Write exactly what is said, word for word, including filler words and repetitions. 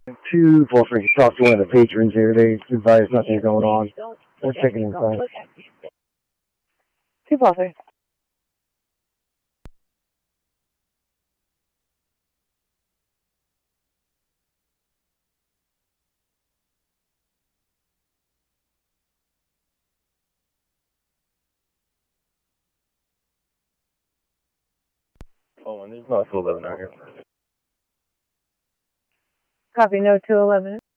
two four three. Talk to one of the patrons here. They advise nothing going on. We're checking inside. Two four three. Oh, and there's no two eleven out here. Copy, no two eleven.